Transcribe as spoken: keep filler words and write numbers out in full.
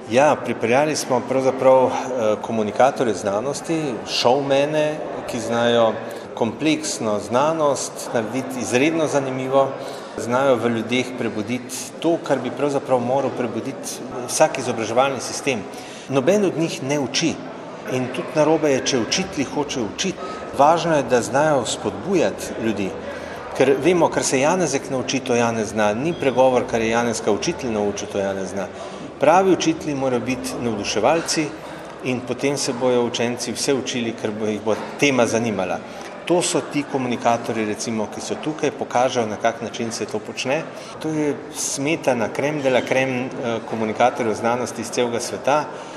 Ja, pripeljali smo pravzaprav komunikatorje znanosti, showmane, ki znajo kompleksno znanost narediti izredno zanimivo, znajo v ljudeh prebuditi to, kar bi pravzaprav moral prebuditi vsak izobraževalni sistem. Noben od njih ne uči in tudi narobe je, če učitelji hoče učiti. Važno je, da znajo spodbujati ljudi, ker vemo, kar se Janezek nauči, to Janez zna. Ni pregovor, kar je Janezka učitelj naučil, to Janez zna. Pravi učitelji morajo biti navduševalci in potem se bojo učenci vse učili, ker bo jih bo tema zanimala. To so ti komunikatorji, recimo, ki so tukaj, pokažejo, na kak način se to počne. To je smetana, krem de la krem komunikatorjev znanosti iz celega sveta.